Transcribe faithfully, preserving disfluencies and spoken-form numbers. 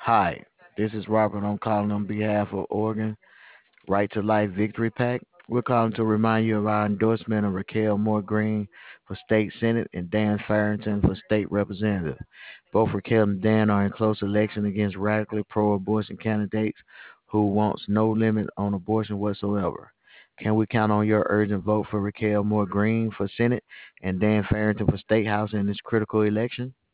Hi, this is Robert. I'm calling on behalf of Oregon Right to Life Victory Pack. We're calling to remind you of our endorsement of Raquel Moore Green for state senate and Dan Farrington for state representative. Both Raquel and Dan are in close election against radically pro-abortion candidates who wants no limit on abortion whatsoever. Can we count on your urgent vote for Raquel Moore Green for Senate and Dan Farrington for State House in this critical election?